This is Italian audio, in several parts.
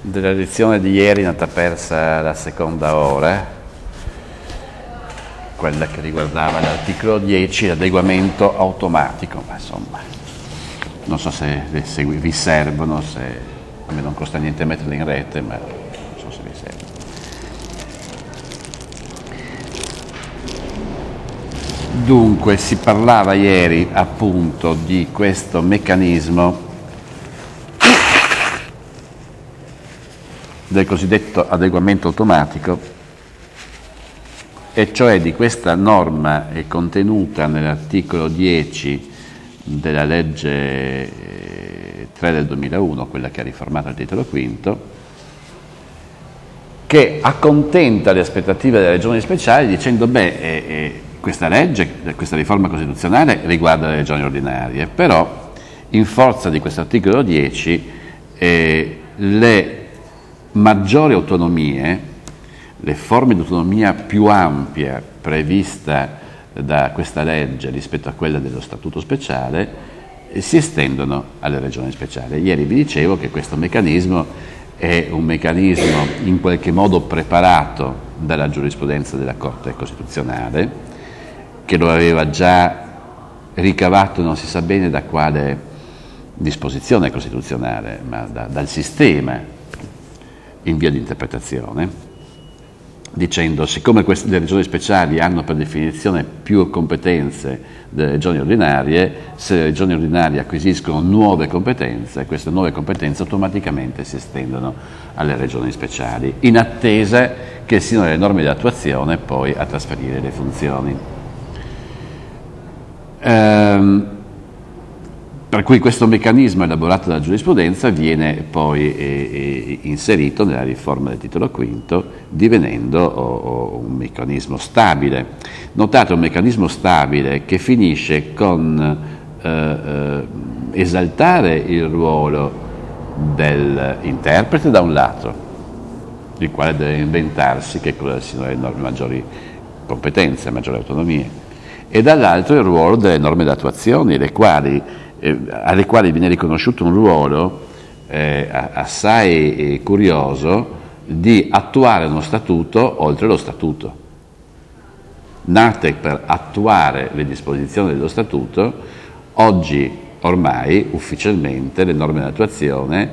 della lezione di ieri, nata persa la seconda ora, quella che riguardava l'articolo 10, l'adeguamento automatico, ma insomma, non so se vi servono, se a me non costa niente metterle in rete, ma non so se vi servono. Dunque, si parlava ieri appunto di questo meccanismo del cosiddetto adeguamento automatico, e cioè di questa norma contenuta nell'articolo 10 della legge 3 del 2001, quella che ha riformato il titolo quinto, che accontenta le aspettative delle regioni speciali dicendo questa legge, questa riforma costituzionale riguarda le regioni ordinarie, però in forza di questo articolo 10 le maggiori autonomie, le forme di autonomia più ampia prevista da questa legge rispetto a quella dello statuto speciale si estendono alle regioni speciali. Ieri vi dicevo che questo meccanismo è un meccanismo in qualche modo preparato dalla giurisprudenza della Corte Costituzionale, che lo aveva già ricavato non si sa bene da quale disposizione costituzionale, ma dal sistema in via di interpretazione, dicendo siccome le regioni speciali hanno per definizione più competenze delle regioni ordinarie, se le regioni ordinarie acquisiscono nuove competenze, queste nuove competenze automaticamente si estendono alle regioni speciali, in attesa che siano le norme di attuazione poi a trasferire le funzioni. Per cui questo meccanismo elaborato dalla giurisprudenza viene poi inserito nella riforma del titolo quinto, divenendo un meccanismo stabile. Notate, un meccanismo stabile che finisce con esaltare il ruolo dell'interprete da un lato, il quale deve inventarsi che cosa siano le norme maggiori competenze, maggiori autonomie, e dall'altro il ruolo delle norme d'attuazione, alle quali viene riconosciuto un ruolo assai curioso di attuare uno statuto oltre lo statuto. Nate per attuare le disposizioni dello statuto, oggi ormai ufficialmente le norme d'attuazione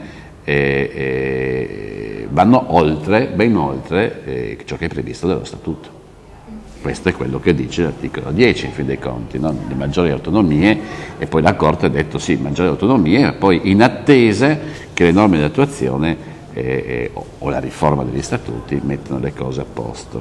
vanno oltre, ben oltre ciò che è previsto dallo statuto. Questo è quello che dice l'articolo 10, in fin dei conti, no? Le maggiori autonomie, e poi la Corte ha detto sì, maggiori autonomie, ma poi in attesa che le norme di attuazione o la riforma degli statuti mettano le cose a posto.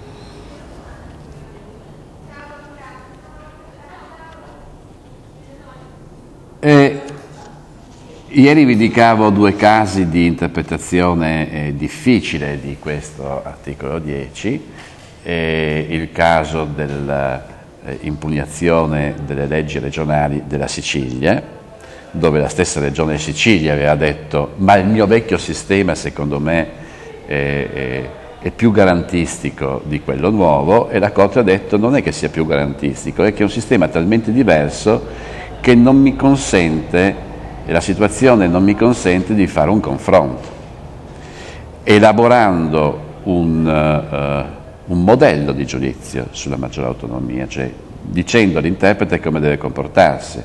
Ieri vi indicavo due casi di interpretazione difficile di questo articolo 10. Il caso dell'impugnazione delle leggi regionali della Sicilia, dove la stessa regione Sicilia aveva detto ma il mio vecchio sistema secondo me è più garantistico di quello nuovo, e la Corte ha detto non è che sia più garantistico, è che è un sistema talmente diverso che non mi consente, la situazione non mi consente di fare un confronto, elaborando un modello di giudizio sulla maggiore autonomia, cioè dicendo all'interprete come deve comportarsi.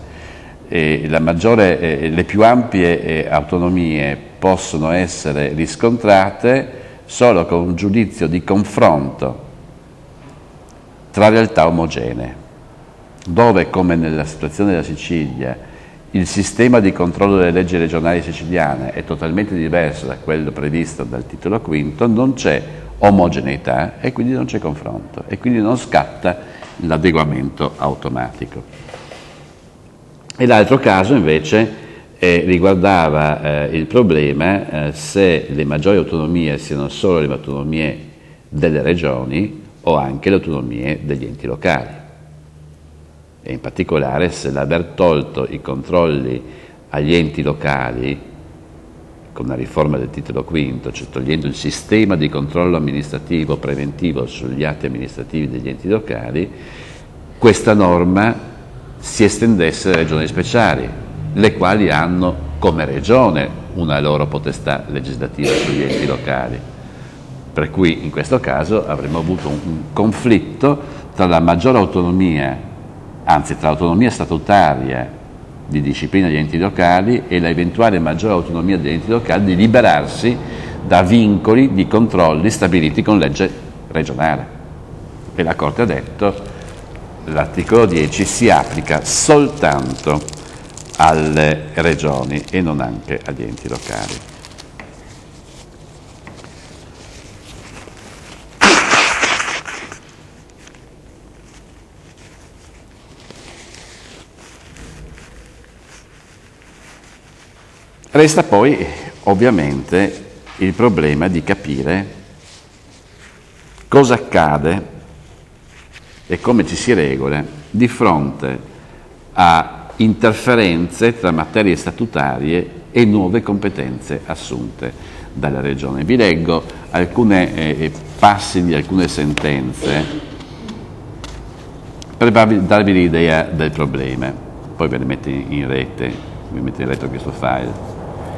Le più ampie autonomie possono essere riscontrate solo con un giudizio di confronto tra realtà omogenee, dove, come nella situazione della Sicilia, il sistema di controllo delle leggi regionali siciliane è totalmente diverso da quello previsto dal titolo quinto, non c'è omogeneità e quindi non c'è confronto e quindi non scatta l'adeguamento automatico. E l'altro caso invece riguardava il problema se le maggiori autonomie siano solo le autonomie delle regioni o anche le autonomie degli enti locali, e in particolare se l'aver tolto i controlli agli enti locali con una riforma del titolo quinto, cioè togliendo il sistema di controllo amministrativo preventivo sugli atti amministrativi degli enti locali, questa norma si estendesse alle regioni speciali, le quali hanno come regione una loro potestà legislativa sugli enti locali. Per cui in questo caso avremmo avuto un conflitto tra la maggiore autonomia, anzi tra l'autonomia statutaria di disciplina degli enti locali e l'eventuale maggiore autonomia degli enti locali di liberarsi da vincoli di controlli stabiliti con legge regionale. E la Corte ha detto che l'articolo 10 si applica soltanto alle regioni e non anche agli enti locali. Resta poi ovviamente il problema di capire cosa accade e come ci si regola di fronte a interferenze tra materie statutarie e nuove competenze assunte dalla Regione. Vi leggo alcuni passi di alcune sentenze per darvi l'idea del problema, poi ve le metto in rete, vi metto in rete questo file.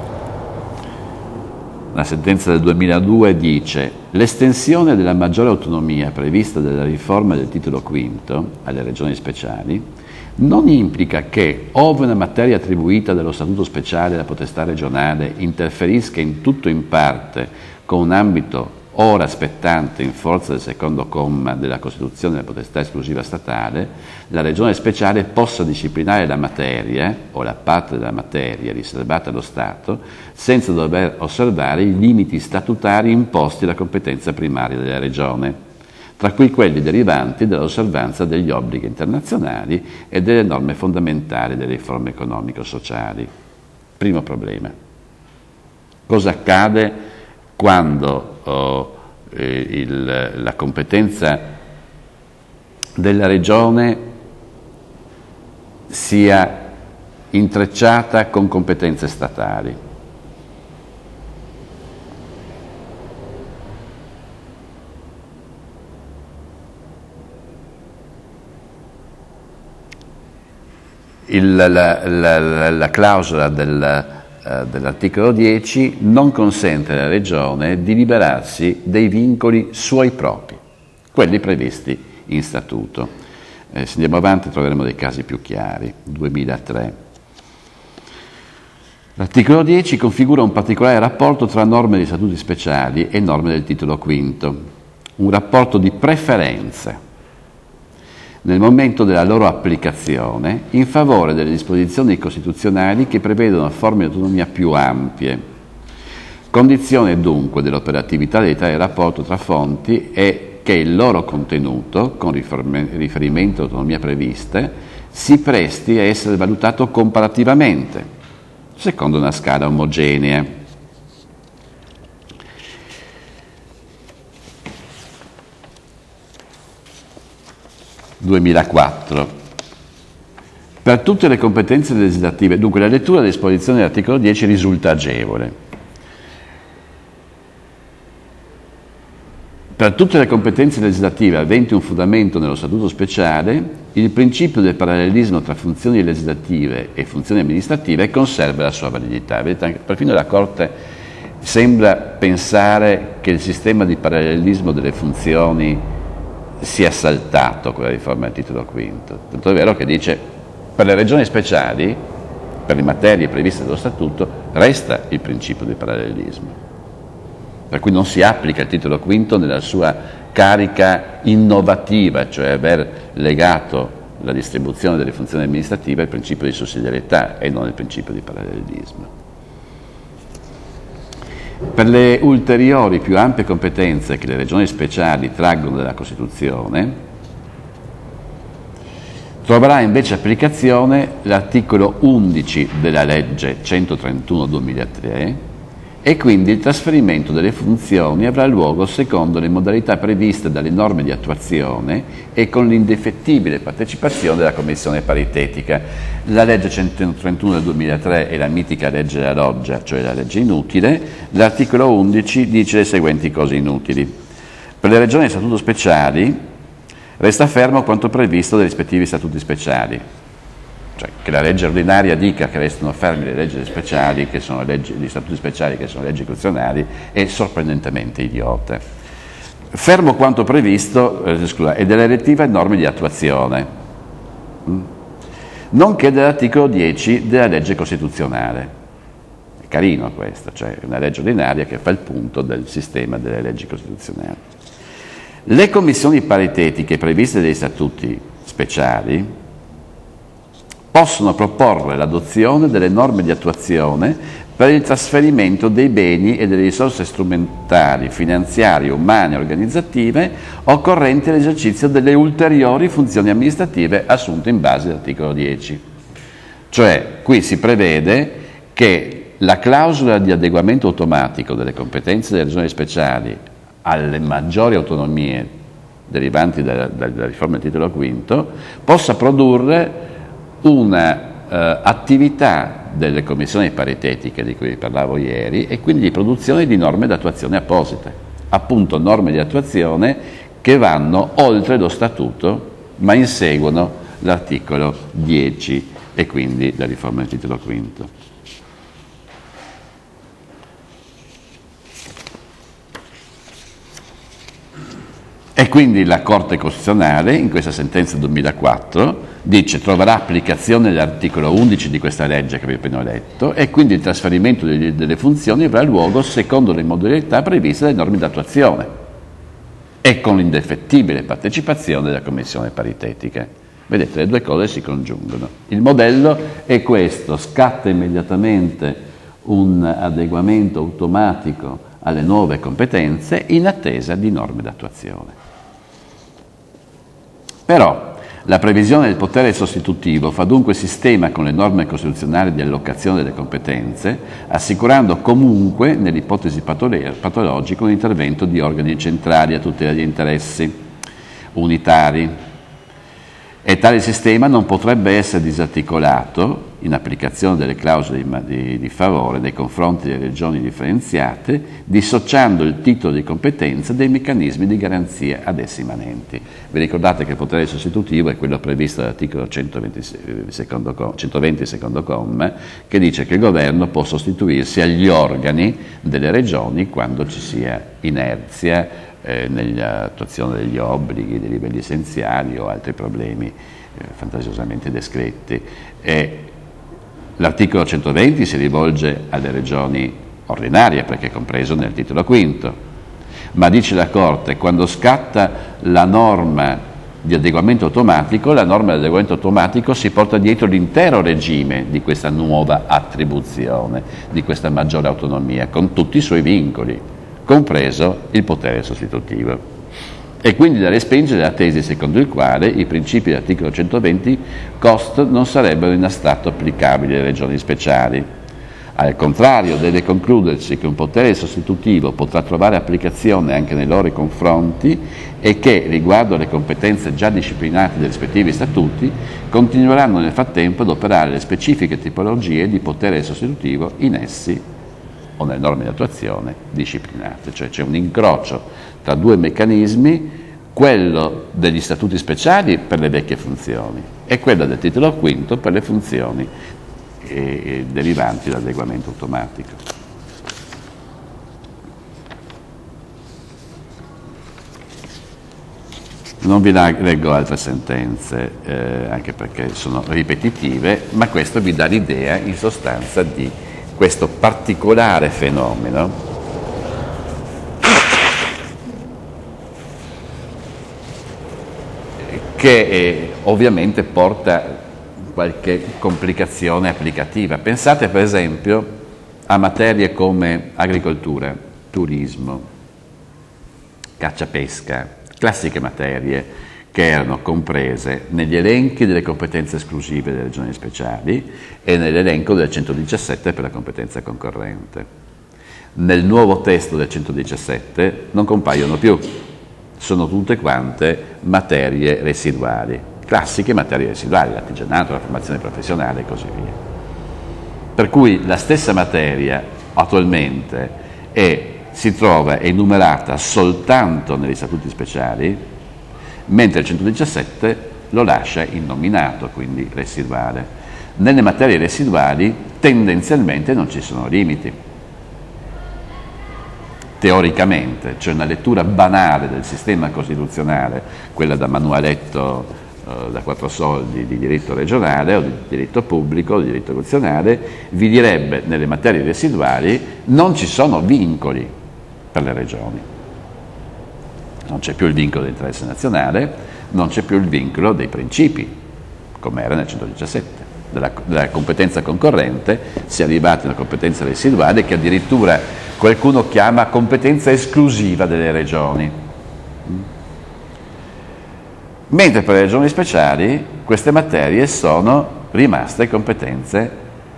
La sentenza del 2002 dice: l'estensione della maggiore autonomia prevista dalla riforma del titolo V alle regioni speciali non implica che, ove una materia attribuita dallo Statuto speciale alla potestà regionale interferisca in tutto o in parte con un ambito ora spettante in forza del secondo comma della Costituzione della potestà esclusiva statale, la Regione speciale possa disciplinare la materia o la parte della materia riservata allo Stato senza dover osservare i limiti statutari imposti alla competenza primaria della Regione, tra cui quelli derivanti dall'osservanza degli obblighi internazionali e delle norme fondamentali delle riforme economico-sociali. Primo problema. Cosa accade quando la competenza della Regione sia intrecciata con competenze statali? La clausola dell'articolo 10 non consente alla Regione di liberarsi dei vincoli suoi propri, quelli previsti in statuto. Se andiamo avanti troveremo dei casi più chiari. 2003. L'articolo 10 configura un particolare rapporto tra norme di statuti speciali e norme del titolo V, un rapporto di preferenze nel momento della loro applicazione in favore delle disposizioni costituzionali che prevedono forme di autonomia più ampie. Condizione dunque dell'operatività di tale rapporto tra fonti è che il loro contenuto, con riferimento all'autonomia previste, si presti a essere valutato comparativamente, secondo una scala omogenea. Per tutte le competenze legislative, dunque la lettura delle disposizioni dell'articolo 10 risulta agevole. Per tutte le competenze legislative aventi un fondamento nello Statuto speciale, il principio del parallelismo tra funzioni legislative e funzioni amministrative conserva la sua validità. Vedete, perfino la Corte sembra pensare che il sistema di parallelismo delle funzioni sia saltato con la riforma del titolo V. Tanto è vero che dice: per le regioni speciali, per le materie previste dallo Statuto, resta il principio di parallelismo, per cui non si applica il titolo V nella sua carica innovativa, cioè aver legato la distribuzione delle funzioni amministrative al principio di sussidiarietà e non al principio di parallelismo. Per le ulteriori più ampie competenze che le regioni speciali traggono dalla Costituzione, troverà invece applicazione l'articolo 11 della legge 131/2003 e quindi il trasferimento delle funzioni avrà luogo secondo le modalità previste dalle norme di attuazione e con l'indefettibile partecipazione della Commissione paritetica. La legge 131 del 2003 è la mitica legge della Loggia, cioè la legge inutile. L'articolo 11 dice le seguenti cose inutili. Per le regioni a statuto speciali resta fermo quanto previsto dai rispettivi statuti speciali, Cioè, che la legge ordinaria dica che restano fermi le leggi speciali, che sono gli statuti speciali, che sono leggi costituzionali, è sorprendentemente idiota. Fermo quanto previsto, è delle relative norme di attuazione, nonché dell'articolo 10 della legge costituzionale. È carino questo, cioè una legge ordinaria che fa il punto del sistema delle leggi costituzionali. Le commissioni paritetiche previste dai statuti speciali possono proporre l'adozione delle norme di attuazione per il trasferimento dei beni e delle risorse strumentali, finanziarie, umane e organizzative occorrenti all'esercizio delle ulteriori funzioni amministrative assunte in base all'articolo 10. Cioè, qui si prevede che la clausola di adeguamento automatico delle competenze delle regioni speciali alle maggiori autonomie derivanti dalla riforma del titolo V possa produrre una attività delle commissioni paritetiche di cui vi parlavo ieri e quindi di produzione di norme d'attuazione apposite, appunto norme di attuazione che vanno oltre lo statuto ma inseguono l'articolo 10 e quindi la riforma del titolo V. E quindi la Corte Costituzionale, in questa sentenza 2004, dice troverà applicazione l'articolo 11 di questa legge che vi ho appena letto e quindi il trasferimento delle funzioni avrà luogo secondo le modalità previste dalle norme d'attuazione e con l'indefettibile partecipazione della Commissione paritetica. Vedete, le due cose si congiungono. Il modello è questo, scatta immediatamente un adeguamento automatico alle nuove competenze in attesa di norme d'attuazione. Però la previsione del potere sostitutivo fa dunque sistema con le norme costituzionali di allocazione delle competenze, assicurando comunque, nell'ipotesi patologica, un intervento di organi centrali a tutela degli interessi unitari. E tale sistema non potrebbe essere disarticolato, in applicazione delle clausole di favore nei confronti delle regioni differenziate, dissociando il titolo di competenza dai meccanismi di garanzia ad essi immanenti. Vi ricordate che il potere sostitutivo è quello previsto dall'articolo 120 secondo comma, che dice che il governo può sostituirsi agli organi delle regioni quando ci sia inerzia nell'attuazione degli obblighi, dei livelli essenziali o altri problemi fantasiosamente descritti. L'articolo 120 si rivolge alle regioni ordinarie perché è compreso nel titolo V, ma dice la Corte, quando scatta la norma di adeguamento automatico, la norma di adeguamento automatico si porta dietro l'intero regime di questa nuova attribuzione, di questa maggiore autonomia, con tutti i suoi vincoli, compreso il potere sostitutivo. E quindi da respingere la tesi secondo il quale i principi dell'articolo 120 COST non sarebbero in astratto applicabili alle regioni speciali. Al contrario, deve concludersi che un potere sostitutivo potrà trovare applicazione anche nei loro confronti e che, riguardo alle competenze già disciplinate dai rispettivi statuti, continueranno nel frattempo ad operare le specifiche tipologie di potere sostitutivo in essi o nelle norme di attuazione disciplinate. Cioè c'è un incrocio tra due meccanismi, quello degli statuti speciali per le vecchie funzioni e quello del titolo V per le funzioni derivanti dall'adeguamento automatico. Non vi leggo altre sentenze, anche perché sono ripetitive, ma questo vi dà l'idea in sostanza di questo particolare fenomeno che ovviamente porta qualche complicazione applicativa. Pensate per esempio a materie come agricoltura, turismo, caccia-pesca, classiche materie che erano comprese negli elenchi delle competenze esclusive delle regioni speciali e nell'elenco del 117 per la competenza concorrente. Nel nuovo testo del 117 non compaiono più, sono tutte quante materie residuali, classiche materie residuali, l'artigianato, la formazione professionale e così via. Per cui la stessa materia attualmente si trova enumerata soltanto negli statuti speciali, mentre il 117 lo lascia innominato, quindi residuale. Nelle materie residuali tendenzialmente non ci sono limiti. Teoricamente, cioè una lettura banale del sistema costituzionale, quella da manualetto da 4 soldi di diritto regionale o di diritto pubblico o di diritto costituzionale, vi direbbe nelle materie residuali non ci sono vincoli per le regioni. Non c'è più il vincolo dell'interesse nazionale, non c'è più il vincolo dei principi, come era nel 117. Della competenza concorrente si è arrivati a una competenza residuale che addirittura qualcuno chiama competenza esclusiva delle regioni. Mentre per le regioni speciali queste materie sono rimaste competenze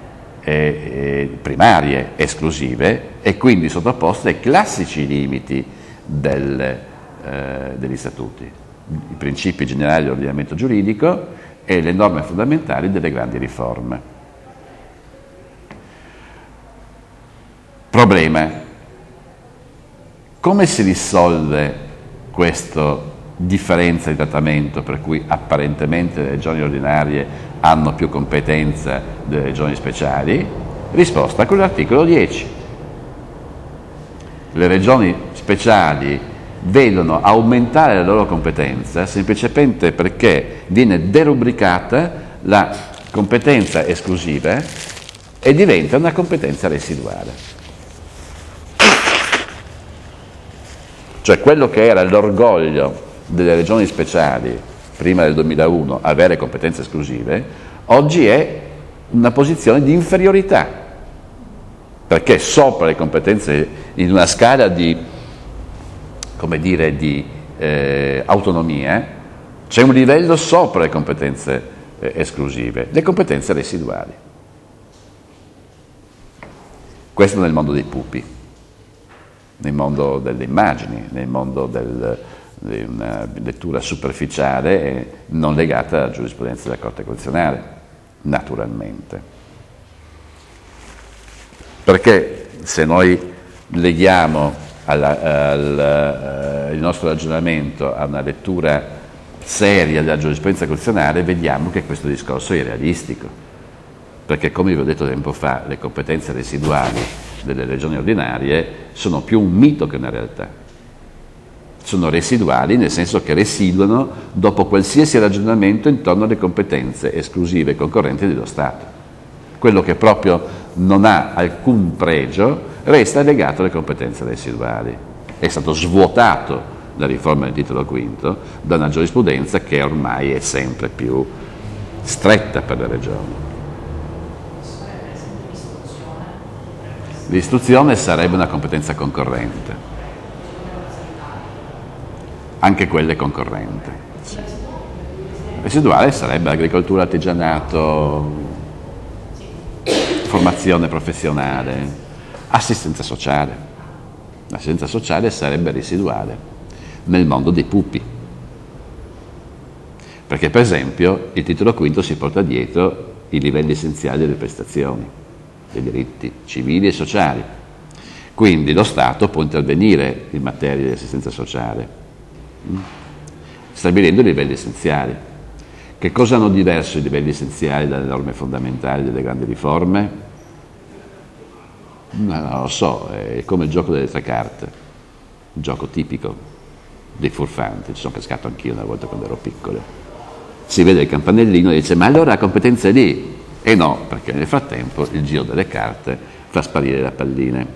primarie, esclusive, e quindi sottoposte ai classici limiti degli statuti, i principi generali dell'ordinamento giuridico e le norme fondamentali delle grandi riforme. Problema: come si risolve questa differenza di trattamento per cui apparentemente le regioni ordinarie hanno più competenza delle regioni speciali? Risposta con l'articolo 10. Le regioni speciali vedono aumentare la loro competenza semplicemente perché viene derubricata la competenza esclusiva e diventa una competenza residuale. Cioè quello che era l'orgoglio delle regioni speciali prima del 2001, avere competenze esclusive, oggi è una posizione di inferiorità, perché sopra le competenze, in una scala di, come dire, di autonomia, c'è un livello sopra le competenze esclusive, le competenze residuali. Questo nel mondo dei pupi, nel mondo delle immagini, nel mondo di una lettura superficiale e non legata alla giurisprudenza della Corte Costituzionale, naturalmente. Perché se noi leghiamo il nostro ragionamento a una lettura seria della giurisprudenza costituzionale, vediamo che questo discorso è irrealistico, perché come vi ho detto tempo fa, le competenze residuali delle regioni ordinarie sono più un mito che una realtà. Sono residuali nel senso che residuano dopo qualsiasi ragionamento intorno alle competenze esclusive e concorrenti dello Stato. Quello che proprio non ha alcun pregio resta legato alle competenze residuali. È stato svuotato la riforma del titolo V da una giurisprudenza che ormai è sempre più stretta per le regioni. L'istruzione sarebbe una competenza concorrente. Anche quella è concorrente. Sì. Residuale sarebbe agricoltura, artigianato, formazione professionale, assistenza sociale. L'assistenza sociale sarebbe residuale nel mondo dei pupi. Perché per esempio il titolo V si porta dietro i livelli essenziali delle prestazioni, dei diritti civili e sociali. Quindi lo Stato può intervenire in materia di assistenza sociale, stabilendo i livelli essenziali. Che cosa hanno diverso i livelli essenziali dalle norme fondamentali delle grandi riforme? Non lo so, è come il gioco delle 3 carte, un gioco tipico dei furfanti. Ci sono cascato anch'io una volta quando ero piccolo. Si vede il campanellino e dice: ma allora la competenza è lì? E no, perché nel frattempo il giro delle carte fa sparire la pallina.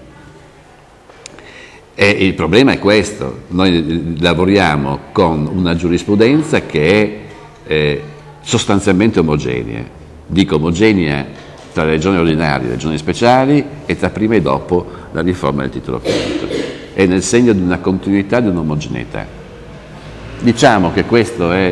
E il problema è questo: noi lavoriamo con una giurisprudenza che è sostanzialmente omogenea. Dico omogenea tra le regioni ordinarie e le regioni speciali e tra prima e dopo la riforma del titolo V. È nel segno di una continuità, di un'omogeneità. Diciamo che questo è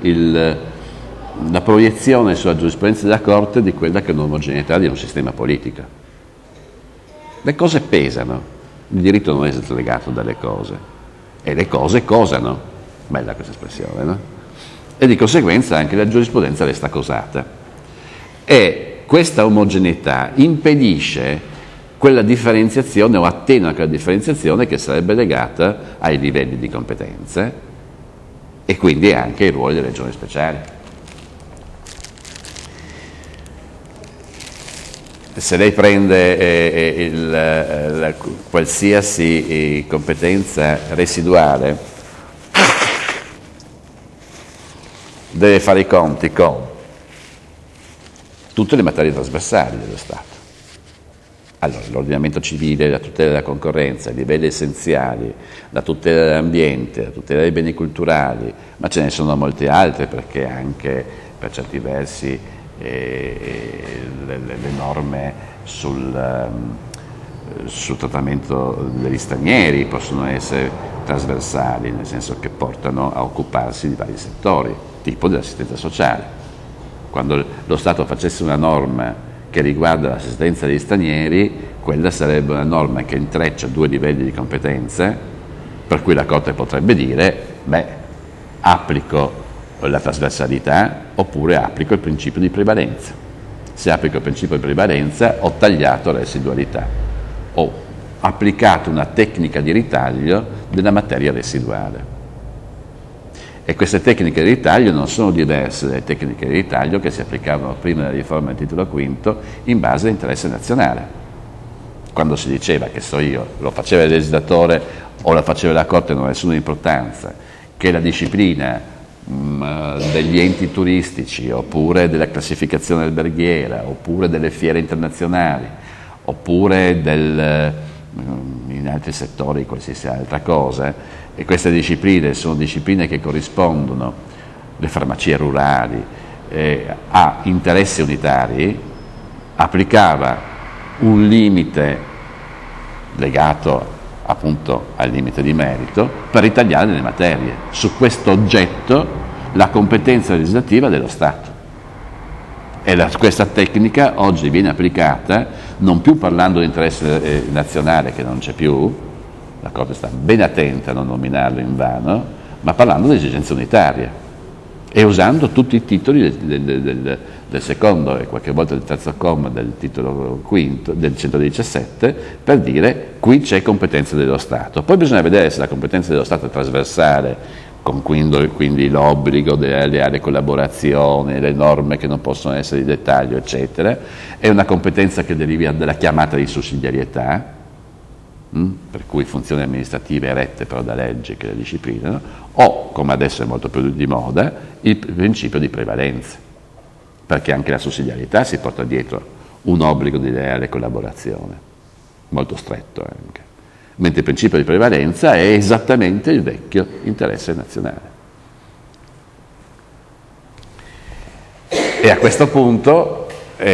la proiezione sulla giurisprudenza della Corte di quella che è un'omogeneità di un sistema politico. Le cose pesano. Il diritto non è slegato dalle cose, e le cose cosano, bella questa espressione, no? E di conseguenza anche la giurisprudenza resta cosata. E questa omogeneità impedisce quella differenziazione o attenua quella differenziazione che sarebbe legata ai livelli di competenze e quindi anche ai ruoli delle regioni speciali. se lei prende qualsiasi competenza residuale, deve fare i conti con tutte le materie trasversali dello Stato. Allora, l'ordinamento civile, la tutela della concorrenza, i livelli essenziali, la tutela dell'ambiente, la tutela dei beni culturali, ma ce ne sono molte altre, perché anche per certi versi le norme sul trattamento degli stranieri possono essere trasversali, nel senso che portano a occuparsi di vari settori, tipo dell'assistenza sociale. Quando lo Stato facesse una norma che riguarda l'assistenza degli stranieri, quella sarebbe una norma che intreccia due livelli di competenze, per cui la Corte potrebbe dire, applico la trasversalità oppure applico il principio di prevalenza. Se applico il principio di prevalenza ho tagliato la residualità, ho applicato una tecnica di ritaglio della materia residuale. E queste tecniche di ritaglio non sono diverse dalle tecniche di ritaglio che si applicavano prima della riforma del titolo V in base all'interesse nazionale. Quando si diceva, che so io, lo faceva il legislatore o lo faceva la Corte non ha nessuna importanza, che la disciplina degli enti turistici oppure della classificazione alberghiera oppure delle fiere internazionali oppure in altri settori qualsiasi altra cosa, e queste discipline sono discipline che corrispondono, le farmacie rurali, a interessi unitari, applicava un limite legato appunto al limite di merito per ritagliare le materie. Su questo oggetto la competenza legislativa dello Stato. E questa tecnica oggi viene applicata non più parlando di interesse nazionale, che non c'è più, la Corte sta ben attenta a non nominarlo in vano, ma parlando di esigenze unitarie e usando tutti i titoli del secondo e qualche volta del terzo comma del titolo quinto del 117 per dire qui c'è competenza dello Stato. Poi bisogna vedere se la competenza dello Stato è trasversale, con quindi l'obbligo delle leale collaborazione, le norme che non possono essere di dettaglio, eccetera, è una competenza che deriva dalla chiamata di sussidiarietà, per cui funzioni amministrative erette però da leggi che le disciplinano, o, come adesso è molto più di moda, il principio di prevalenza, perché anche la sussidiarietà si porta dietro un obbligo di leale collaborazione, molto stretto anche, mentre il principio di prevalenza è esattamente il vecchio interesse nazionale. E a questo punto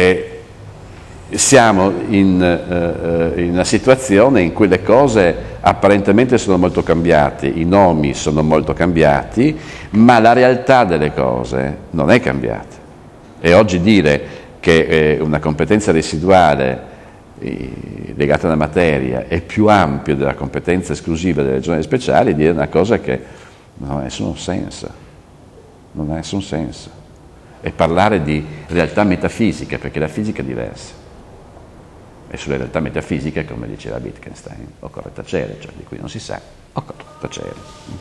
siamo in una situazione in cui le cose apparentemente sono molto cambiate, i nomi sono molto cambiati, ma la realtà delle cose non è cambiata. E oggi dire che una competenza residuale legata alla materia è più ampia della competenza esclusiva delle regioni speciali, dire una cosa che non ha nessun senso. Non ha nessun senso. E parlare di realtà metafisica, perché la fisica è diversa. E sulle realtà metafisiche, come diceva Wittgenstein, occorre tacere, cioè di cui non si sa, occorre tacere.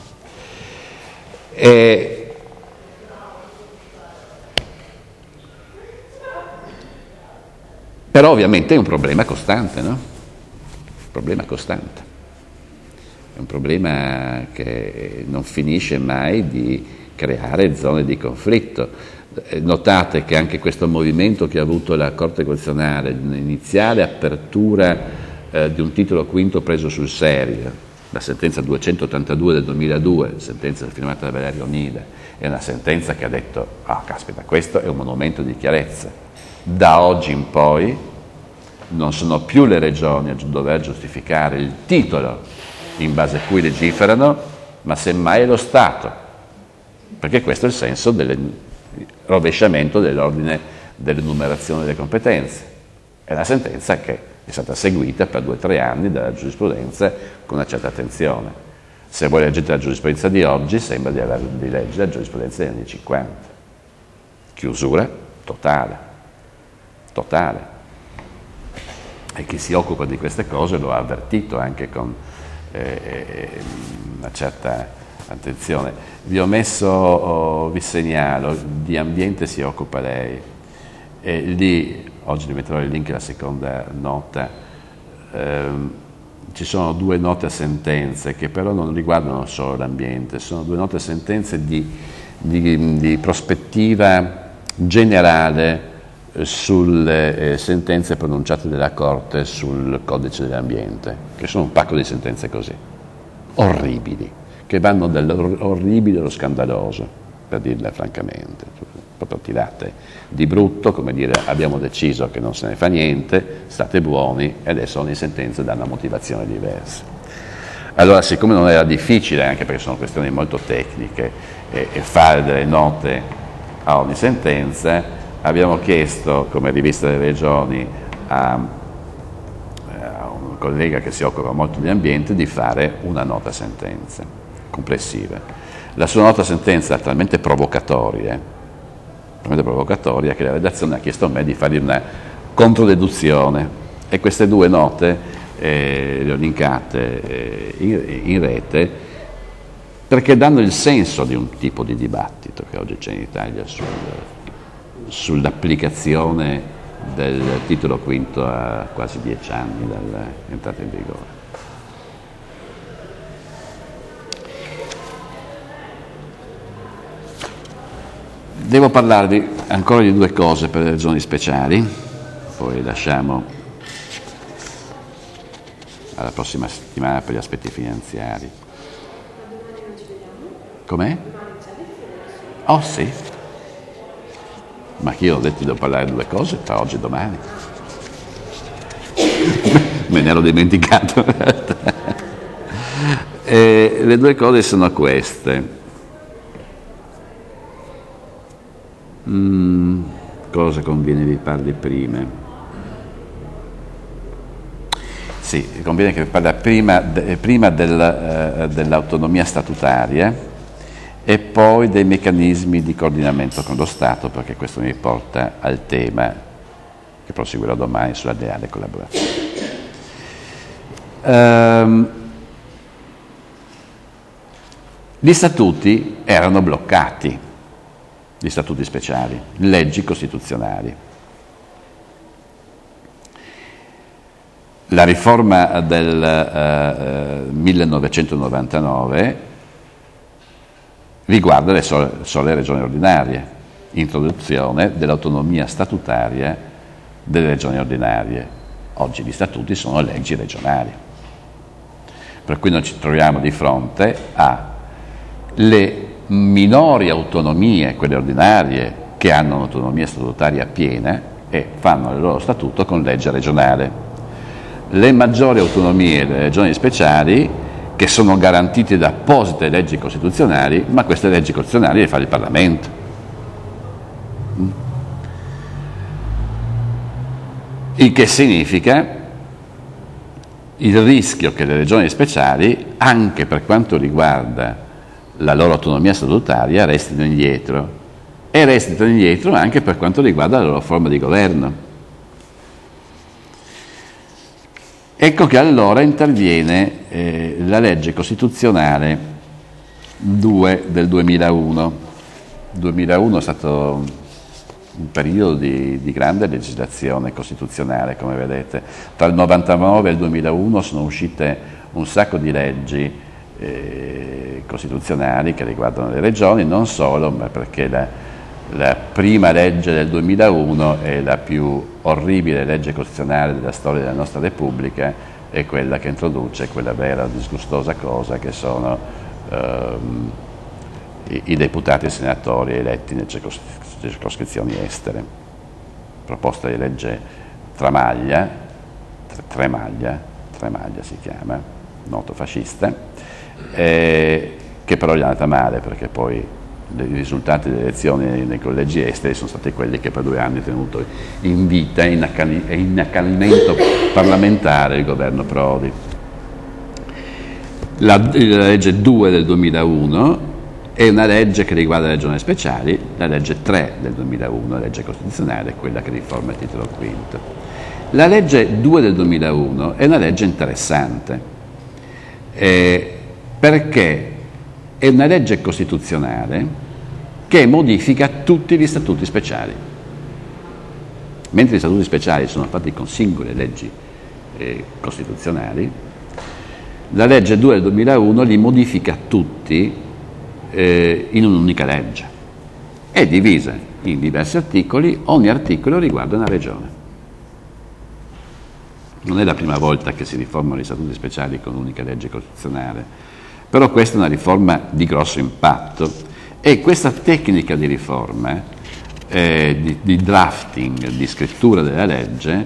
Però ovviamente è un problema costante, no? Un problema costante. È un problema che non finisce mai di creare zone di conflitto. Notate che anche questo movimento che ha avuto la Corte Costituzionale, l'iniziale apertura di un titolo quinto preso sul serio, la sentenza 282 del 2002, sentenza firmata da Valerio Nida, è una sentenza che ha detto, caspita, questo è un monumento di chiarezza. Da oggi in poi non sono più le regioni a dover giustificare il titolo in base a cui legiferano, ma semmai è lo Stato, perché questo è il senso del rovesciamento dell'ordine dell'enumerazione delle competenze. È una sentenza che è stata seguita per 2 o 3 anni dalla giurisprudenza con una certa attenzione. Se voi leggete la giurisprudenza di oggi, sembra di leggere la giurisprudenza degli anni 50. Chiusura totale. E chi si occupa di queste cose lo ha avvertito anche con una certa attenzione. Vi segnalo, di ambiente si occupa lei, e lì oggi vi metterò il link alla seconda nota, ci sono due note a sentenze che però non riguardano solo l'ambiente, sono due note a sentenze di prospettiva generale sulle sentenze pronunciate dalla Corte sul codice dell'ambiente, che sono un pacco di sentenze così, orribili, che vanno dall'orribile allo scandaloso, per dirla francamente, proprio tirate di brutto, come dire abbiamo deciso che non se ne fa niente, state buoni, e adesso ogni sentenza dà una motivazione diversa. Allora, siccome non era difficile, anche perché sono questioni molto tecniche, fare delle note a ogni sentenza, abbiamo chiesto come rivista delle regioni a un collega che si occupa molto di ambiente di fare una nota sentenza complessiva. La sua nota sentenza è talmente provocatoria che la redazione ha chiesto a me di fargli una controdeduzione, e queste due note le ho linkate in rete perché danno il senso di un tipo di dibattito che oggi c'è in Italia sull'applicazione del titolo quinto a quasi 10 anni dall'entrata in vigore. Devo parlarvi ancora di due cose per le regioni speciali, poi lasciamo alla prossima settimana per gli aspetti finanziari. Com'è? Oh sì. Ma io ho detto devo parlare di due cose tra oggi e domani. Me ne ero dimenticato. Le due cose sono queste. Cosa conviene vi parli prima? Sì, conviene che vi parli prima dell'autonomia statutaria e poi dei meccanismi di coordinamento con lo Stato, perché questo mi porta al tema che proseguirò domani sulla leale collaborazione. Gli statuti erano bloccati, gli statuti speciali, leggi costituzionali. La riforma del 1999 riguarda le sole regioni ordinarie, introduzione dell'autonomia statutaria delle regioni ordinarie. Oggi gli statuti sono leggi regionali, per cui noi ci troviamo di fronte alle minori autonomie, quelle ordinarie, che hanno un'autonomia statutaria piena e fanno il loro statuto con legge regionale. Le maggiori autonomie delle regioni speciali, che sono garantite da apposite leggi costituzionali, ma queste leggi costituzionali le fa il Parlamento. Il che significa il rischio che le regioni speciali, anche per quanto riguarda la loro autonomia statutaria, restino indietro, e restino indietro anche per quanto riguarda la loro forma di governo. Ecco che allora interviene la legge costituzionale 2 del 2001. Il 2001 è stato un periodo di grande legislazione costituzionale, come vedete. Tra il 99 e il 2001 sono uscite un sacco di leggi costituzionali che riguardano le regioni, non solo, ma perché la prima legge del 2001 è la più orribile legge costituzionale della storia della nostra Repubblica, è quella che introduce quella vera disgustosa cosa che sono i deputati e i senatori eletti nelle circoscrizioni estere. Proposta di legge Tremaglia si chiama, noto fascista, che però gli è andata male, perché poi i risultati delle elezioni nei collegi esteri sono stati quelli che per 2 anni ha tenuto in vita e in accalmento parlamentare il governo Prodi. La legge 2 del 2001 è una legge che riguarda le regioni speciali, la legge 3 del 2001, la legge costituzionale, è quella che riforma il titolo quinto. La legge 2 del 2001 è una legge interessante, perché è una legge costituzionale che modifica tutti gli statuti speciali. mentre i statuti speciali sono fatti con singole leggi costituzionali, la legge 2 del 2001 li modifica tutti in un'unica legge. È divisa in diversi articoli, ogni articolo riguarda una regione. Non è la prima volta che si riformano gli statuti speciali con un'unica legge costituzionale, però questa è una riforma di grosso impatto e questa tecnica di riforma, di drafting, di scrittura della legge,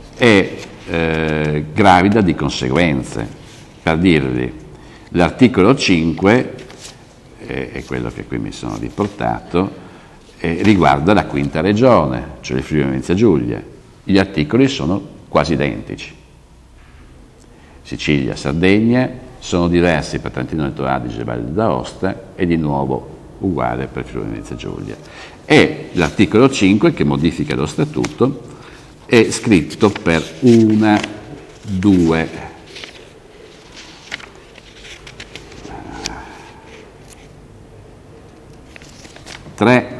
è gravida di conseguenze. Per dirvi, l'articolo 5, è quello che qui mi sono riportato, riguarda la quinta regione, cioè il Friuli Venezia Giulia. Gli articoli sono quasi identici. Sicilia, Sardegna sono diversi per Trentino Alto Adige e Valle d'Aosta e di nuovo uguale per Friuli Venezia Giulia. E l'articolo 5, che modifica lo statuto, è scritto per una, due, tre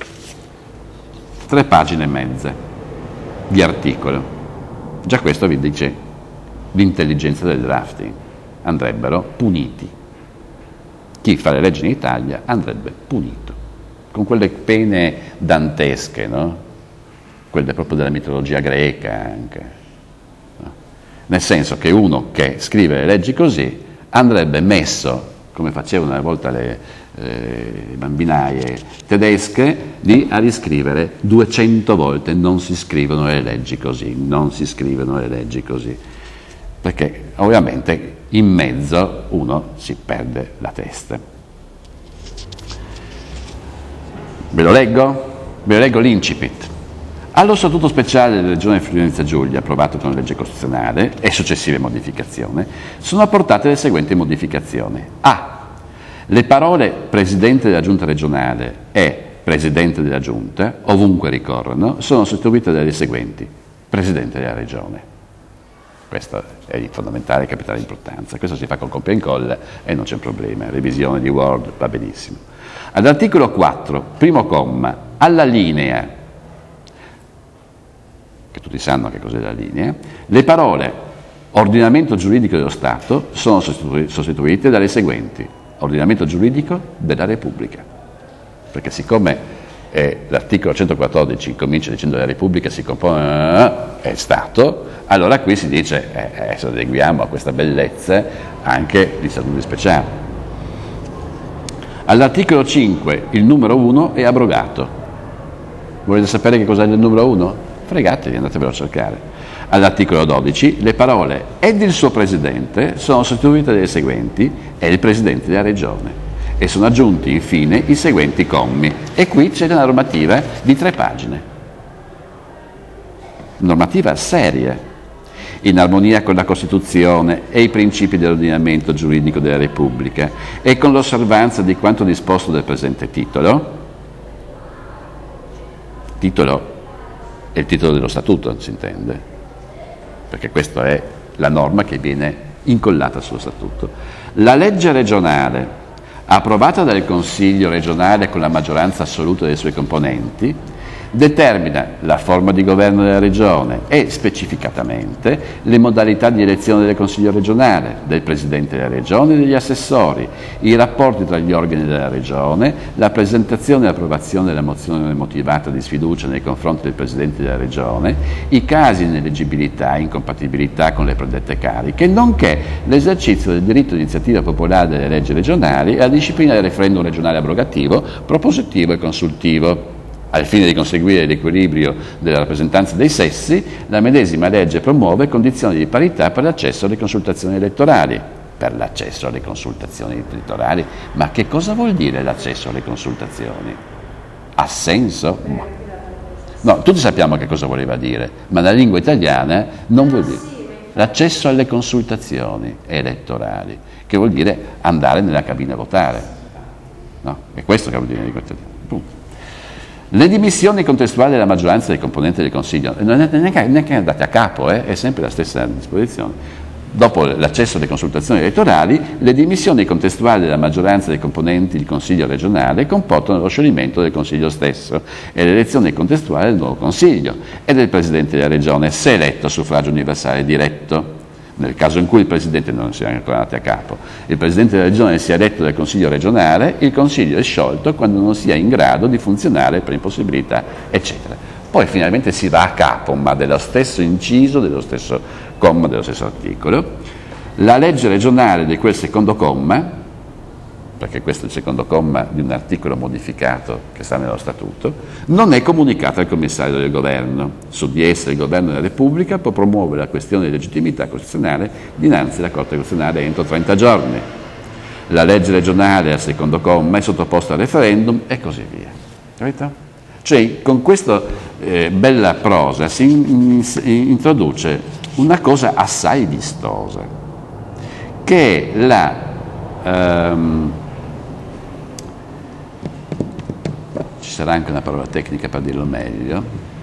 pagine e mezza di articolo. Già questo vi dice l'intelligenza del drafting. Andrebbero puniti. Chi fa le leggi in Italia andrebbe punito. Con quelle pene dantesche, no? Quelle proprio della mitologia greca anche. No? Nel senso che uno che scrive le leggi così andrebbe messo, come facevano una volta le bambinaie tedesche, lì a riscrivere 200 volte: non si scrivono le leggi così, non si scrivono le leggi così, perché ovviamente in mezzo uno si perde la testa. Ve lo leggo l'incipit. Allo Statuto speciale della Regione Friuli Venezia Giulia, approvato con legge costituzionale e successive modificazioni, sono apportate le seguenti modificazioni. A. Le parole Presidente della Giunta regionale e Presidente della Giunta, ovunque ricorrono, sono sostituite dalle seguenti: Presidente della Regione. Questo è di fondamentale, capitale importanza. Questo si fa col copia e incolla e non c'è problema. Revisione di Word va benissimo. All'articolo 4, primo comma, alla linea, che tutti sanno che cos'è la linea, le parole ordinamento giuridico dello Stato sono sostituite dalle seguenti: ordinamento giuridico della Repubblica, perché siccome l'articolo 114 comincia dicendo la Repubblica si compone è Stato, allora qui si dice adesso adeguiamo a questa bellezza anche gli statuti speciali. All'articolo 5 il numero 1 è abrogato. Volete sapere che cos'è il numero 1? Fregatevi, andatevelo a cercare. All'articolo 12 le parole ed il suo Presidente sono sostituite dalle seguenti: è il Presidente della Regione, e sono aggiunti infine i seguenti commi. E qui c'è una normativa di 3 pagine. Normativa seria, in armonia con la Costituzione e i principi dell'ordinamento giuridico della Repubblica e con l'osservanza di quanto disposto del presente titolo. Titolo è il titolo dello Statuto, si intende, perché questa è la norma che viene incollata sullo Statuto. La legge regionale, approvata dal Consiglio regionale con la maggioranza assoluta dei suoi componenti, determina la forma di governo della Regione e, specificatamente, le modalità di elezione del Consiglio regionale, del Presidente della Regione e degli assessori, i rapporti tra gli organi della Regione, la presentazione e l'approvazione della mozione motivata di sfiducia nei confronti del Presidente della Regione, i casi di ineleggibilità e incompatibilità con le predette cariche, nonché l'esercizio del diritto di iniziativa popolare delle leggi regionali e la disciplina del referendum regionale abrogativo, propositivo e consultivo. Al fine di conseguire l'equilibrio della rappresentanza dei sessi, la medesima legge promuove condizioni di parità per l'accesso alle consultazioni elettorali. Per l'accesso alle consultazioni elettorali? Ma che cosa vuol dire l'accesso alle consultazioni? Ha senso? No, tutti sappiamo che cosa voleva dire, ma la lingua italiana non vuol dire. L'accesso alle consultazioni elettorali, che vuol dire andare nella cabina a votare. No? È questo che vuol dire. Punto. Le dimissioni contestuali della maggioranza dei componenti del Consiglio non è neanche andate a capo, è sempre la stessa disposizione. dopo l'accesso alle consultazioni elettorali, le dimissioni contestuali della maggioranza dei componenti del Consiglio regionale comportano lo scioglimento del Consiglio stesso e l'elezione contestuale del nuovo Consiglio e del Presidente della Regione, se eletto a suffragio universale diretto. Nel caso in cui il Presidente non sia ancora andato a capo, il Presidente della Regione sia eletto dal Consiglio regionale, il Consiglio è sciolto quando non sia in grado di funzionare per impossibilità, eccetera. Poi finalmente si va a capo, ma dello stesso inciso, dello stesso comma, dello stesso articolo. La legge regionale di quel secondo comma, perché questo è il secondo comma di un articolo modificato che sta nello Statuto, non è comunicata al commissario del governo. Su di essa il governo della Repubblica può promuovere la questione di legittimità costituzionale dinanzi alla Corte Costituzionale entro 30 giorni. La legge regionale al secondo comma è sottoposta a referendum e così via. Capito? Cioè, con questa bella prosa si introduce una cosa assai vistosa, che è ci sarà anche una parola tecnica per dirlo meglio,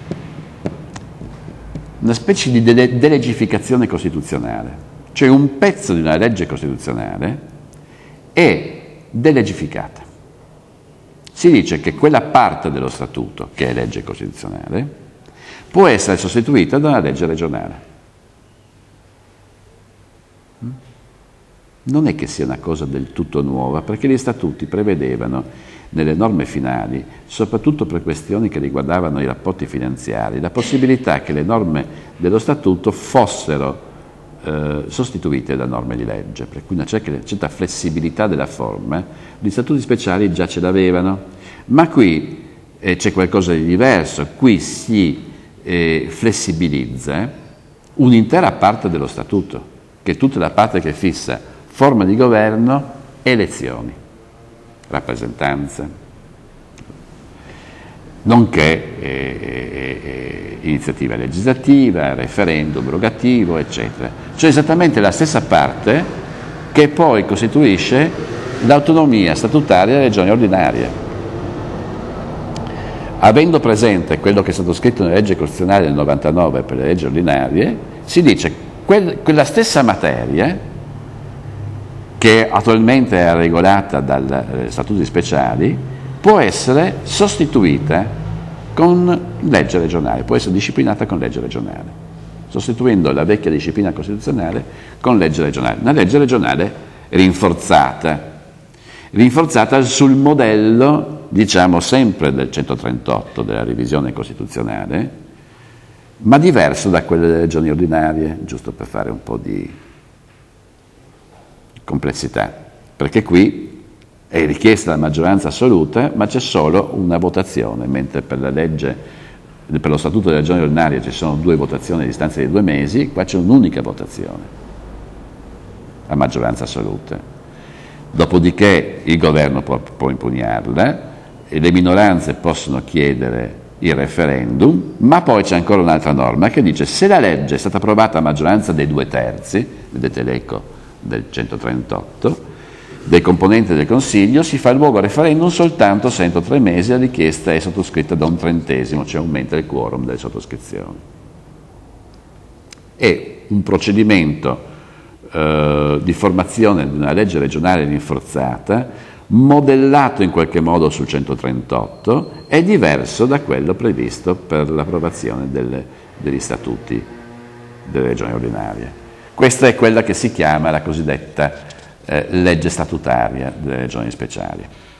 una specie di delegificazione costituzionale, cioè un pezzo di una legge costituzionale è delegificata. Si dice che quella parte dello Statuto, che è legge costituzionale, può essere sostituita da una legge regionale. Non è che sia una cosa del tutto nuova, perché gli Statuti prevedevano nelle norme finali, soprattutto per questioni che riguardavano i rapporti finanziari, la possibilità che le norme dello Statuto fossero sostituite da norme di legge, per cui una certa flessibilità della forma. Gli statuti speciali già ce l'avevano, ma qui c'è qualcosa di diverso, qui si flessibilizza un'intera parte dello Statuto, che è tutta la parte che fissa forma di governo, elezioni, rappresentanza, nonché iniziativa legislativa, referendum, rogativo, eccetera. Cioè esattamente la stessa parte che poi costituisce l'autonomia statutaria delle regioni ordinarie. Avendo presente quello che è stato scritto nella legge costituzionale del 99 per le leggi ordinarie, si dice quella stessa materia, che attualmente è regolata dagli statuti speciali, può essere sostituita con legge regionale, può essere disciplinata con legge regionale, sostituendo la vecchia disciplina costituzionale con legge regionale. Una legge regionale rinforzata sul modello, diciamo sempre del 138 della revisione costituzionale, ma diverso da quelle delle regioni ordinarie, giusto per fare un po' di complessità, perché qui è richiesta la maggioranza assoluta, ma c'è solo una votazione, mentre per la legge, per lo Statuto delle regioni ordinarie ci sono 2 votazioni a distanza di 2 mesi, qua c'è un'unica votazione a maggioranza assoluta. Dopodiché il governo può impugnarla e le minoranze possono chiedere il referendum, ma poi c'è ancora un'altra norma che dice: se la legge è stata approvata a maggioranza dei 2/3, vedete l'eco del 138, dei componenti del Consiglio, si fa luogo al referendum soltanto se entro 3 mesi la richiesta è sottoscritta da 1/30, cioè aumenta il quorum delle sottoscrizioni. È un procedimento di formazione di una legge regionale rinforzata, modellato in qualche modo sul 138, è diverso da quello previsto per l'approvazione degli statuti delle regioni ordinarie. Questa è quella che si chiama la cosiddetta legge statutaria delle regioni speciali.